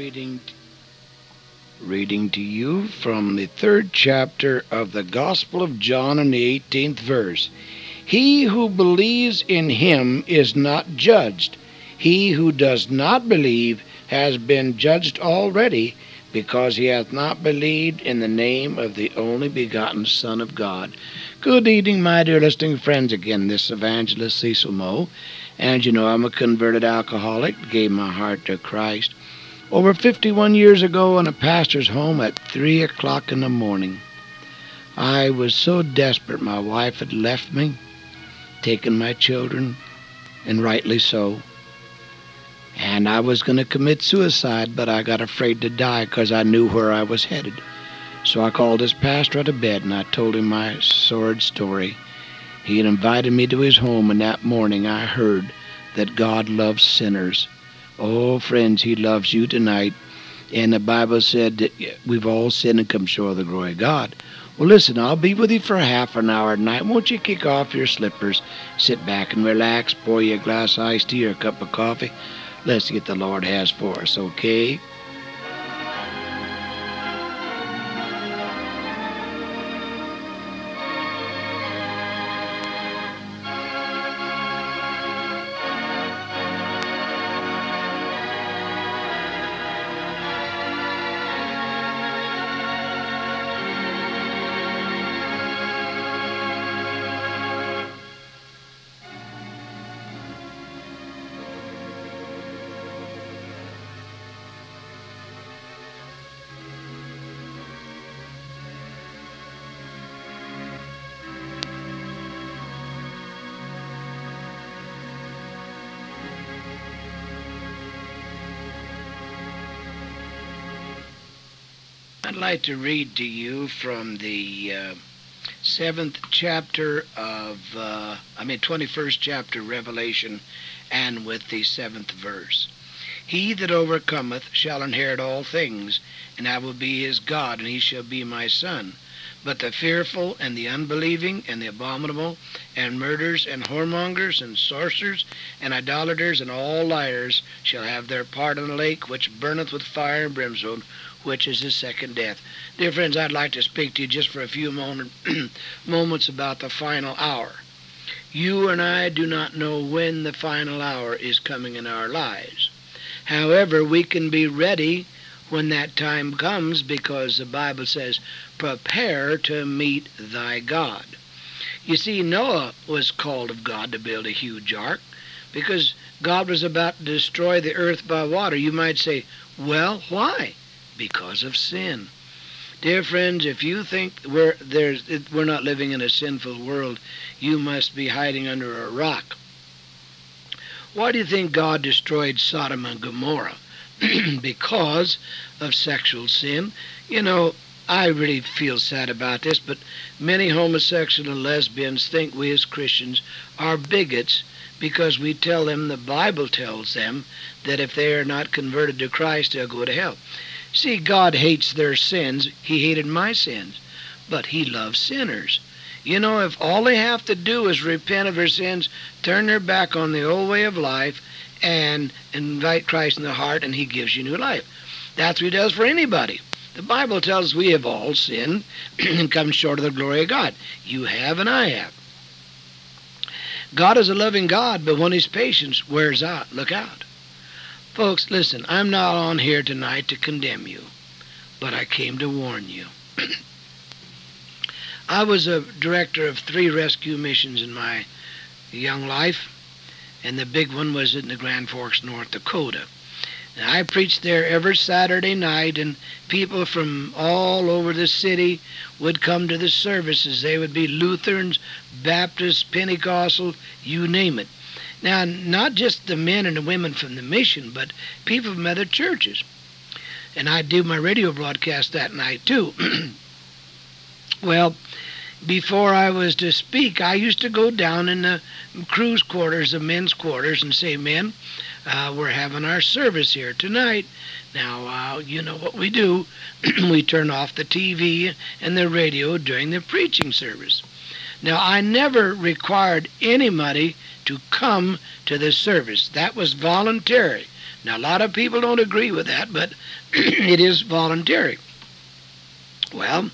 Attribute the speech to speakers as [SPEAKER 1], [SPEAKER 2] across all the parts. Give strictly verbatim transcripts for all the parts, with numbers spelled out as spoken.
[SPEAKER 1] reading reading to you from the third chapter of the Gospel of John in the eighteenth verse. He who believes in him is not judged. He who does not believe has been judged already, because he hath not believed in the name of the only begotten Son of God. Good evening, my dear listening friends. Again, this is Evangelist Cecil Moe. And you know, I'm a converted alcoholic, gave my heart to Christ over fifty-one years ago in a pastor's home at three o'clock in the morning. I was so desperate. My wife had left me, taken my children, and rightly so. And I was going to commit suicide, but I got afraid to die because I knew where I was headed. So I called his pastor out of bed, and I told him my sordid story. He had invited me to his home, and that morning I heard that God loves sinners. Oh, friends, he loves you tonight. And the Bible said that we've all sinned and come short of the glory of God. Well, listen, I'll be with you for half an hour tonight. Won't you kick off your slippers, sit back and relax, pour you a glass of iced tea or a cup of coffee. Let's see what the Lord has for us, okay? I'd like to read to you from the uh, seventh chapter of, uh, I mean, twenty-first chapter of Revelation, and with the seventh verse. He that overcometh shall inherit all things, and I will be his God, and he shall be my son. But the fearful, and the unbelieving, and the abominable, and murderers, and whoremongers, and sorcerers, and idolaters, and all liars shall have their part in the lake which burneth with fire and brimstone, which is the second death. Dear friends, I'd like to speak to you just for a few moment, moments about the final hour. You and I do not know when the final hour is coming in our lives. However, we can be ready when that time comes, because the Bible says, prepare to meet thy God. You see, Noah was called of God to build a huge ark because God was about to destroy the earth by water. You might say, well, why? Because of sin. Dear friends, if you think we're, there's, we're not living in a sinful world, you must be hiding under a rock. Why do you think God destroyed Sodom and Gomorrah? Because of sexual sin. You know, I really feel sad about this, but many homosexual and lesbians think we as Christians are bigots because we tell them, the Bible tells them, that if they are not converted to Christ, they'll go to hell. See, God hates their sins. He hated my sins, but he loves sinners. You know, if all they have to do is repent of their sins, turn their back on the old way of life, and invite Christ in their heart, and he gives you new life. That's what he does for anybody. The Bible tells us we have all sinned and come short of the glory of God. You have and I have. God is a loving God, but when his patience wears out, look out. Folks, listen, I'm not on here tonight to condemn you, but I came to warn you. I was a director of three rescue missions in my young life, and the big one was in the Grand Forks, North Dakota. And I preached there every Saturday night, and people from all over the city would come to the services. They would be Lutherans, Baptists, Pentecostal, you name it. Now, not just the men and the women from the mission, but people from other churches. And I'd do my radio broadcast that night, too. Well, before I was to speak, I used to go down in the crew's quarters, the men's quarters, and say, men, uh, we're having our service here tonight. Now, uh, you know what we do. We turn off the T V and the radio during the preaching service. Now, I never required anybody to come to the service. That was voluntary. Now, a lot of people don't agree with that, but it is voluntary. Well,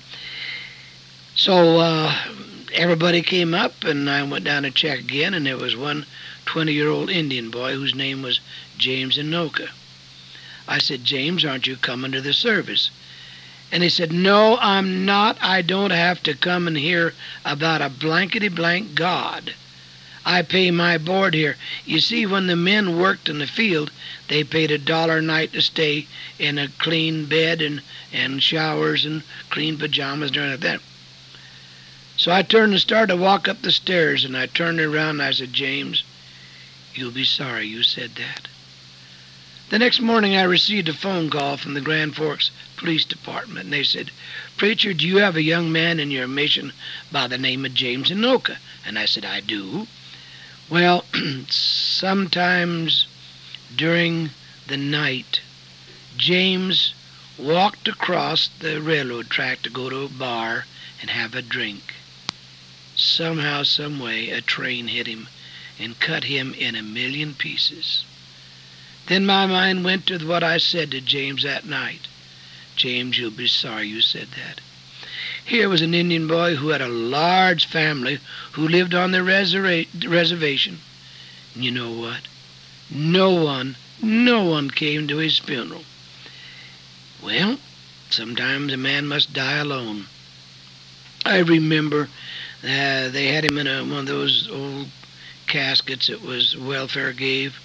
[SPEAKER 1] so uh, everybody came up, and I went down to check again, and there was one twenty-year-old Indian boy whose name was James Anoka. I said, James, aren't you coming to the service? And he said, no, I'm not. I don't have to come and hear about a blankety-blank God. I pay my board here. You see, when the men worked in the field, they paid a dollar a night to stay in a clean bed and, and showers and clean pajamas and everything like that. So I turned and started to walk up the stairs, and I turned around and I said, James, you'll be sorry you said that. The next morning I received a phone call from the Grand Forks Police Department, and they said, Preacher, do you have a young man in your mission by the name of James Anoka? And I said, I do. Well, sometimes during the night, James walked across the railroad track to go to a bar and have a drink. Somehow, some way, a train hit him and cut him in a million pieces. Then my mind went to what I said to James that night. James, you'll be sorry you said that. Here was an Indian boy who had a large family who lived on the reserva- reservation. And you know what? No one, no one came to his funeral. Well, sometimes a man must die alone. I remember uh, they had him in a, one of those old caskets that was welfare gave.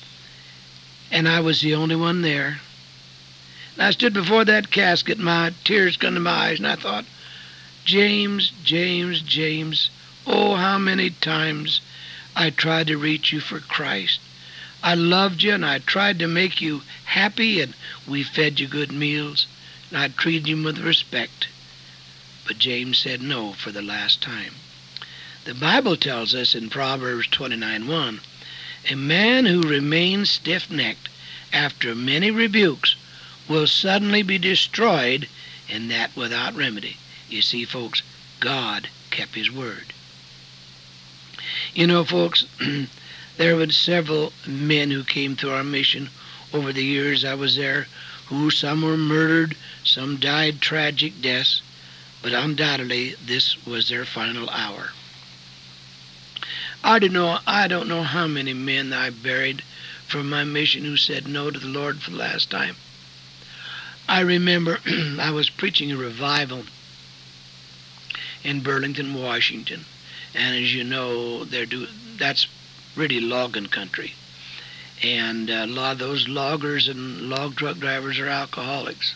[SPEAKER 1] And I was the only one there. And I stood before that casket, my tears come to my eyes, and I thought, James, James, James, oh, how many times I tried to reach you for Christ. I loved you, and I tried to make you happy, and we fed you good meals, and I treated you with respect. But James said no for the last time. The Bible tells us in Proverbs twenty-nine one, a man who remains stiff-necked after many rebukes will suddenly be destroyed, and that without remedy. You see, folks, God kept his word. You know, folks, there were several men who came through our mission over the years I was there, who some were murdered, some died tragic deaths, but undoubtedly this was their final hour. I don't know, I don't know how many men I buried from my mission who said no to the Lord for the last time. I remember I was preaching a revival in Burlington, Washington, and as you know, they're do that's really logging country, and a lot of those loggers and log truck drivers are alcoholics.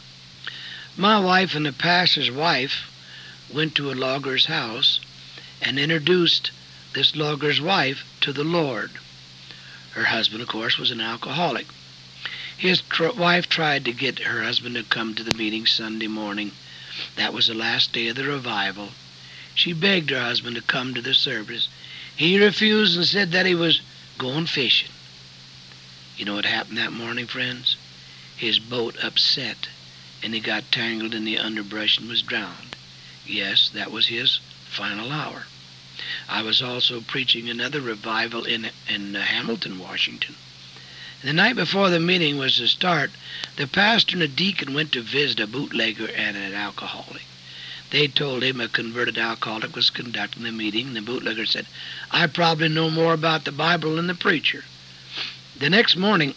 [SPEAKER 1] My wife and the pastor's wife went to a logger's house and introduced this logger's wife to the Lord. Her husband, of course, was an alcoholic. His tr- wife tried to get her husband to come to the meeting Sunday morning. That was the last day of the revival. She begged her husband to come to the service. He refused and said that he was going fishing. You know what happened that morning, friends? His boat upset, and he got tangled in the underbrush and was drowned. Yes, that was his final hour. I was also preaching another revival in in Hamilton, Washington. The night before the meeting was to start, the pastor and a deacon went to visit a bootlegger and an alcoholic. They told him a converted alcoholic was conducting the meeting, and the bootlegger said, I probably know more about the Bible than the preacher. The next morning,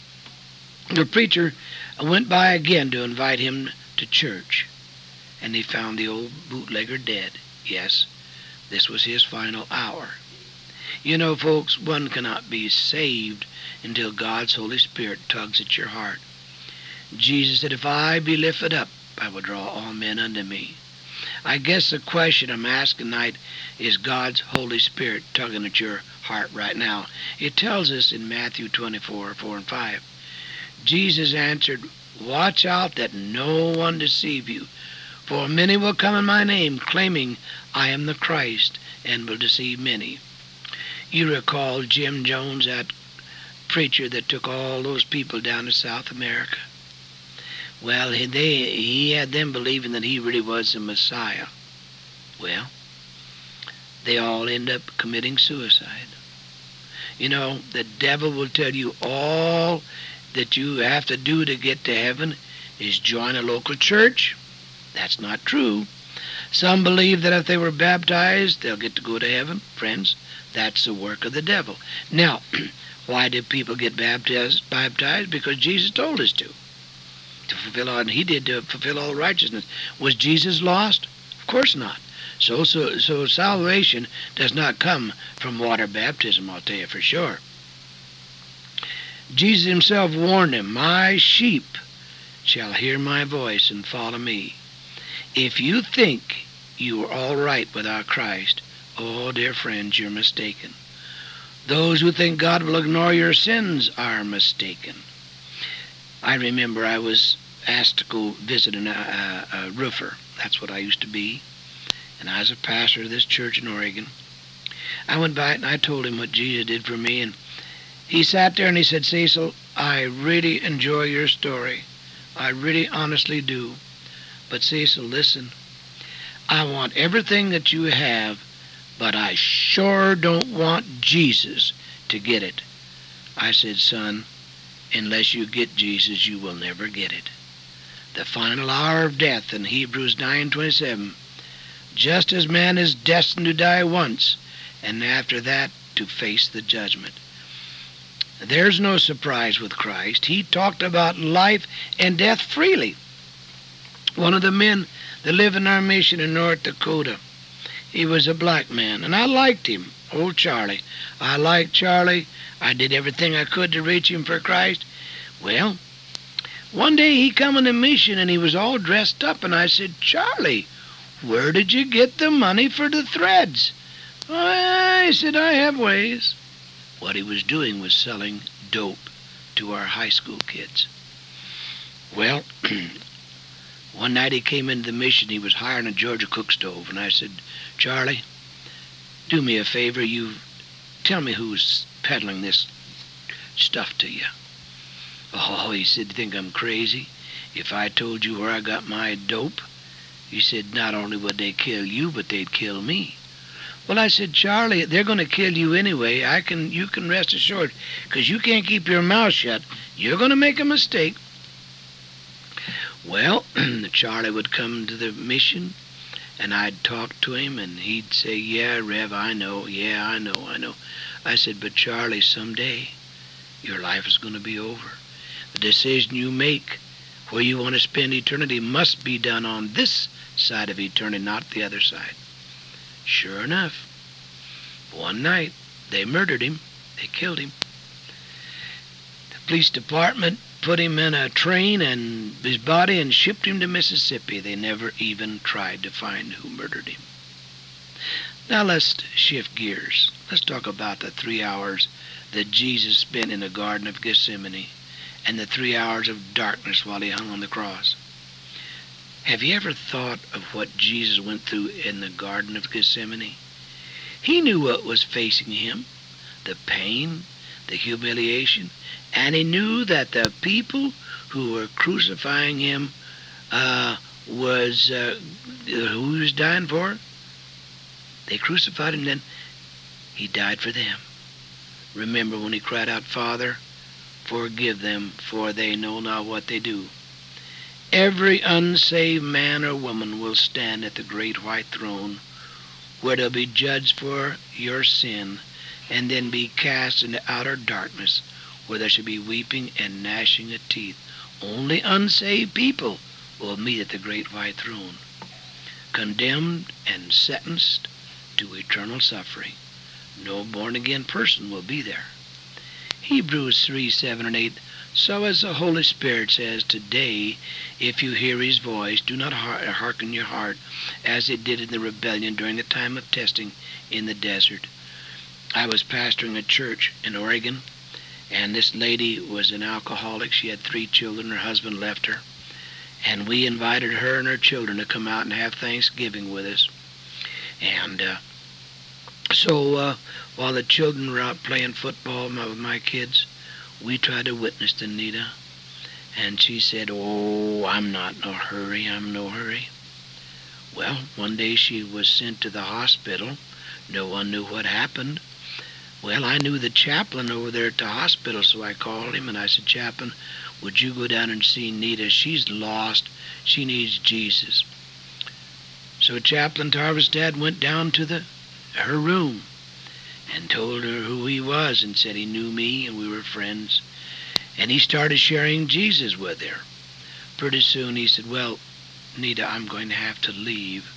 [SPEAKER 1] the preacher went by again to invite him to church, and he found the old bootlegger dead. Yes, this was his final hour. You know, folks, one cannot be saved until God's Holy Spirit tugs at your heart. Jesus said, if I be lifted up, I will draw all men unto me. I guess the question I'm asking tonight is God's Holy Spirit tugging at your heart right now. It tells us in Matthew twenty-four, four and five. Jesus answered, watch out that no one deceive you, for many will come in my name, claiming I am the Christ, and will deceive many. You recall Jim Jones, that preacher that took all those people down to South America? Well, he, they, he had them believing that he really was the Messiah. Well, they all end up committing suicide. You know, the devil will tell you all that you have to do to get to heaven is join a local church. That's not true. Some believe that if they were baptized, they'll get to go to heaven. Friends, that's the work of the devil. Now, why did people get baptized? Baptized because Jesus told us to. To fulfill all, and he did to fulfill all righteousness. Was Jesus lost? Of course not. So, so, so salvation does not come from water baptism, I'll tell you for sure. Jesus himself warned him, "My sheep shall hear my voice and follow me." If you think you are all right without Christ, oh, dear friends, you're mistaken. Those who think God will ignore your sins are mistaken. I remember I was asked to go visit an, uh, a roofer. That's what I used to be. And I was a pastor of this church in Oregon. I went by and I told him what Jesus did for me, and he sat there and he said, "Cecil, I really enjoy your story. I really honestly do. But Cecil, listen, I want everything that you have, but I sure don't want Jesus to get it." I said, "Son, unless you get Jesus, you will never get it." The final hour of death in Hebrews nine twenty-seven, just as man is destined to die once, and after that to face the judgment. There's no surprise with Christ. He talked about life and death freely. One of the men that lived in our mission in North Dakota, he was a black man, and I liked him, old Charlie. I liked Charlie. I did everything I could to reach him for Christ. Well, one day he come on the mission, and he was all dressed up, and I said, "Charlie, where did you get the money for the threads?" I said, "I have ways." What he was doing was selling dope to our high school kids. Well, one night he came into the mission. He was hiring a Georgia cook stove, and I said, "Charlie, do me a favor. You tell me who's peddling this stuff to you." "Oh," he said, "you think I'm crazy? If I told you where I got my dope," he said, "not only would they kill you, but they'd kill me." Well, I said, "Charlie, they're going to kill you anyway. I can, you can rest assured, because you can't keep your mouth shut. You're going to make a mistake." Well, Charlie would come to the mission, and I'd talk to him, and he'd say, "Yeah, Rev, I know. Yeah, I know, I know." I said, "But Charlie, someday your life is going to be over. The decision you make where you want to spend eternity must be done on this side of eternity, not the other side." Sure enough, one night they murdered him. They killed him. The police department put him in a train and his body and shipped him to Mississippi. They never even tried to find who murdered him. Now let's shift gears. Let's talk about the three hours that Jesus spent in the Garden of Gethsemane and the three hours of darkness while he hung on the cross. Have you ever thought of what Jesus went through in the Garden of Gethsemane? He knew what was facing him, the pain, the humiliation, and he knew that the people who were crucifying him uh, was, uh, who he was dying for. They crucified him, then he died for them. Remember when he cried out, "Father, forgive them, for they know not what they do." Every unsaved man or woman will stand at the great white throne, where they'll be judged for your sin, and then be cast into outer darkness, where there shall be weeping and gnashing of teeth. Only unsaved people will meet at the great white throne, condemned and sentenced to eternal suffering. No born-again person will be there. Hebrews three, seven, and eight. So as the Holy Spirit says, "Today, if you hear his voice, do not hearken your heart, as it did in the rebellion during the time of testing in the desert." I was pastoring a church in Oregon, and this lady was an alcoholic. She had three children. Her husband left her. And we invited her and her children to come out and have Thanksgiving with us. And uh, so uh, while the children were out playing football with my kids, we tried to witness to Nita, and she said, "Oh, I'm not in no hurry, I'm in no hurry." Well, one day she was sent to the hospital. No one knew what happened, Well, I knew the chaplain over there at the hospital, so I called him and I said, Chaplain, would you go down and see Nita? She's lost. She needs Jesus. So Chaplain Tarver's dad went down to the her room and told her who he was and said he knew me and we were friends. And he started sharing Jesus with her. Pretty soon he said, well, Nita, I'm going to have to leave.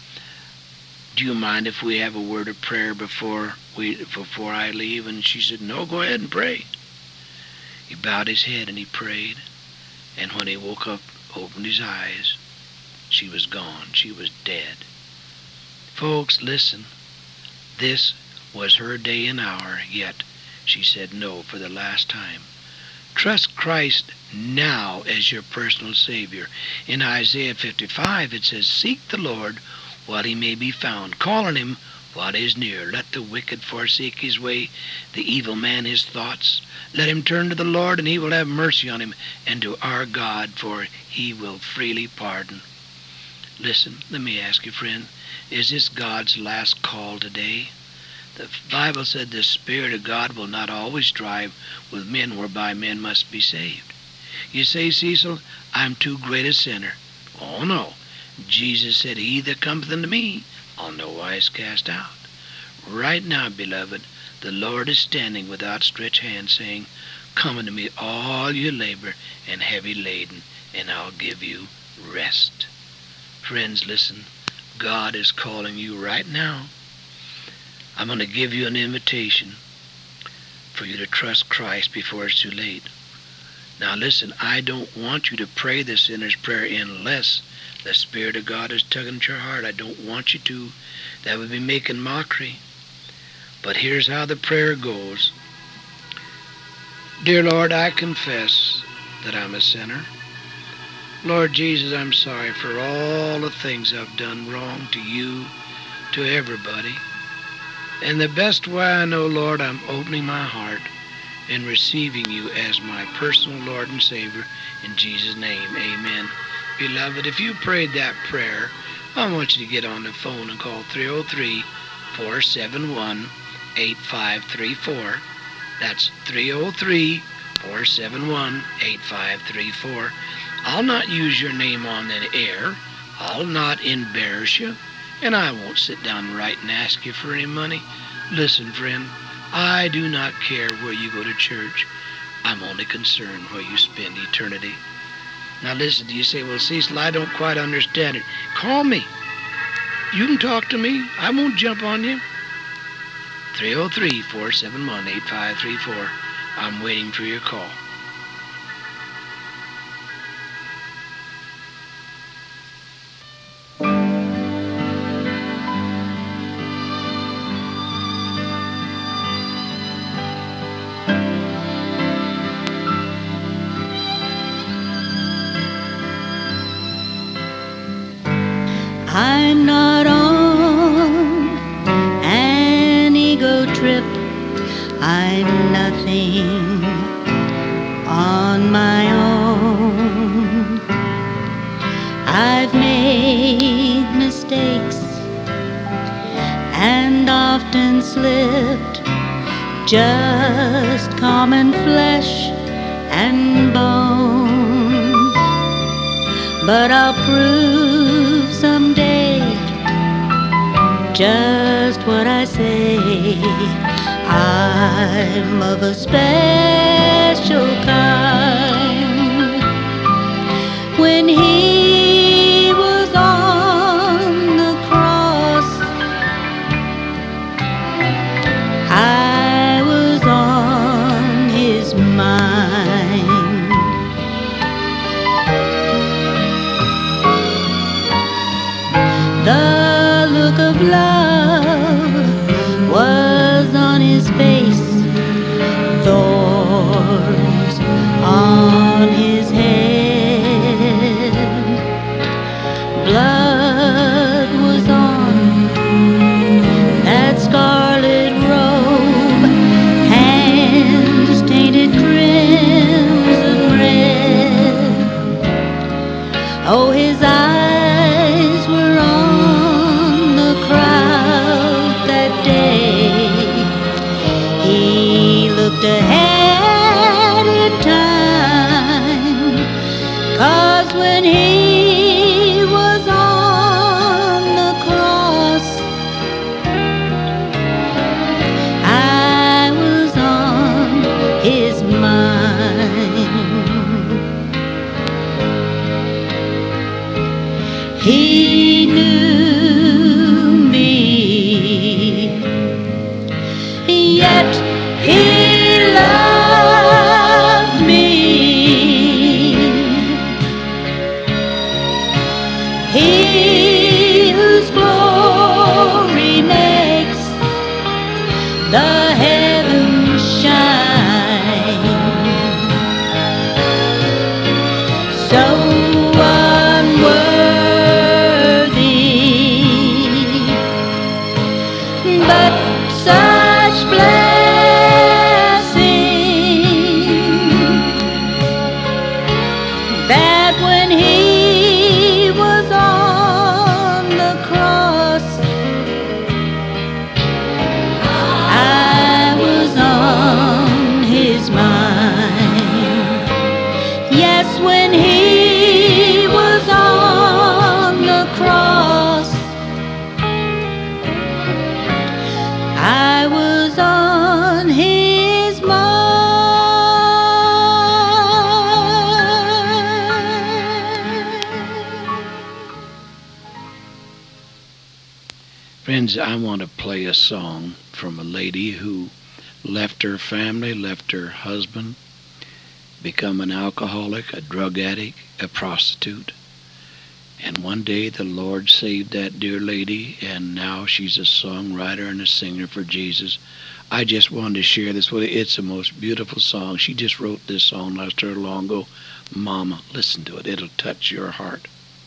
[SPEAKER 1] Do you mind if we have a word of prayer before we before I leave? And she said, no, go ahead and pray. He bowed his head and he prayed. And when he woke up, opened his eyes, she was gone. She was dead. Folks, listen. This was her day and hour, yet she said no for the last time. Trust Christ now as your personal Savior. In Isaiah fifty-five, it says, seek the Lord while he may be found. Call on him while he is near. Let the wicked forsake his way, the evil man his thoughts. Let him turn to the Lord, and he will have mercy on him, and to our God, for he will freely pardon. Listen, let me ask you, friend, is this God's last call today? The Bible said the Spirit of God will not always strive with men whereby men must be saved. You say, Cecil, I'm too great a sinner. Oh, no. Jesus said, he that cometh unto me, I'll no wise cast out. Right now, beloved, the Lord is standing with outstretched hand saying, come unto me, all you labor and heavy laden, and I'll give you rest. Friends, listen, God is calling you right now. I'm going to give you an invitation for you to trust Christ before it's too late. Now listen, I don't want you to pray the sinner's prayer unless the Spirit of God is tugging at your heart. I don't want you to. That would be making mockery. But here's how the prayer goes. Dear Lord, I confess that I'm a sinner. Lord Jesus, I'm sorry for all the things I've done wrong to you, to everybody. And the best way I know, Lord, I'm opening my heart and receiving you as my personal Lord and Savior. In Jesus' name, amen. Beloved, if you prayed that prayer, I want you to get on the phone and call three oh three, four seven one, eight five three four. That's three oh three, four seven one, eight five three four. I'll not use your name on the air. I'll not embarrass you. And I won't sit down and write and ask you for any money. Listen, friend, I do not care where you go to church. I'm only concerned where you spend eternity. Now listen, do you say, well, Cecil, I don't quite understand it. Call me. You can talk to me. I won't jump on you. three oh three, four seven one, eight five three four. I'm waiting for your call.
[SPEAKER 2] I'm not on an ego trip. I'm nothing on my own. I've made mistakes and often slipped, just common flesh and bone. But I'll prove someday just what I say. I'm of a special kind. When he was on the cross, I was on his mind. The look of love was on his face, thorns on his head, blood was on that scarlet robe, hands tainted crimson red. Oh, his eyes were on the crowd that day. knew me, yet he loved me. He whose glory makes the heavens shine, so but such blessing, that when he was on the cross, I was on his mind. Yes, when he was on the cross, I was on his mind.
[SPEAKER 1] Friends, I want to play a song from a lady who left her family, left her husband, become an alcoholic, a drug addict, a prostitute. And one day the Lord saved that dear lady, and now she's a songwriter and a singer for Jesus. I just wanted to share this with you. It's the most beautiful song. She just wrote this song last year long ago. Mama, listen to it. It'll touch your heart.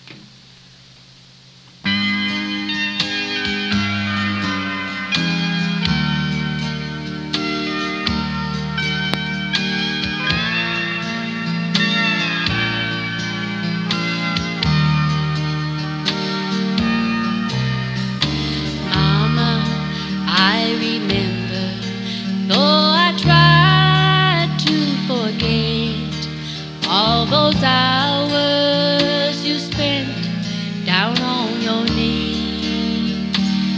[SPEAKER 2] I remember, though I tried to forget all those hours you spent down on your knees.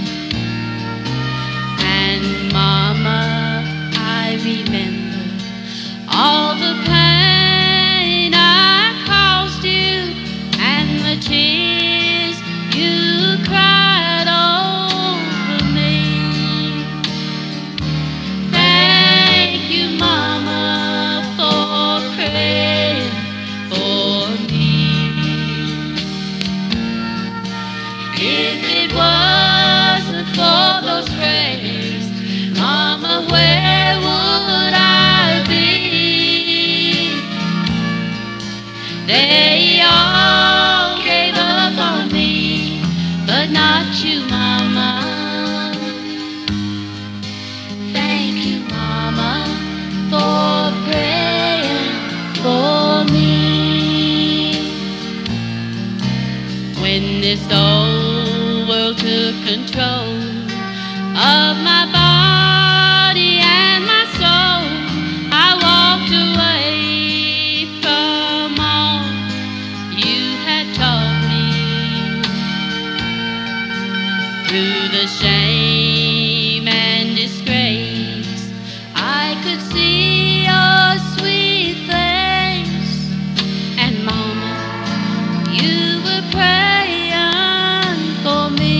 [SPEAKER 2] And Mama, I remember all the pain I caused you and the tears you cried over me. Thank you, Mama, for praying for me. If it wasn't for those prayers, Mama, where would I be? They all gave up on me, but not you, Mama. Thank you, Mama, for praying for me. When this old world took control of my body and my soul, I walked away from all you had taught me. Through the shame and disgrace, I could see your sweet face. And Mama, you were praying for me.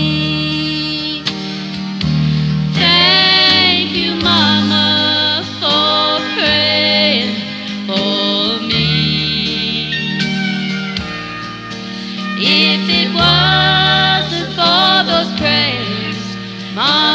[SPEAKER 2] Thank you, Mama, for praying for me. If it wasn't for those prayers, Mama,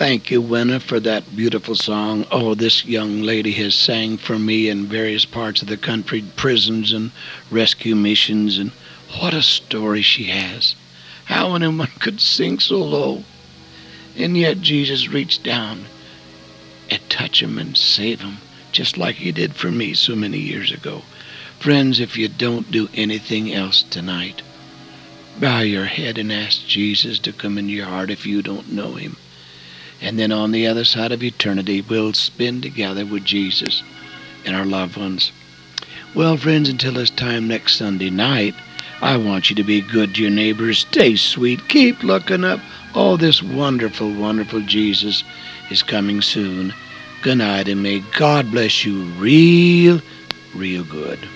[SPEAKER 1] Thank you, Wenna, for that beautiful song. Oh, this young lady has sang for me in various parts of the country, prisons and rescue missions, and what a story she has. How anyone could sink so low, and yet Jesus reached down and touch him and save him, just like he did for me so many years ago. Friends, if you don't do anything else tonight, bow your head and ask Jesus to come into your heart if you don't know him. And then on the other side of eternity, we'll spend together with Jesus and our loved ones. Well, friends, until this time next Sunday night, I want you to be good to your neighbors. Stay sweet. Keep looking up. Oh, this wonderful, wonderful Jesus is coming soon. Good night, and may God bless you real, real good.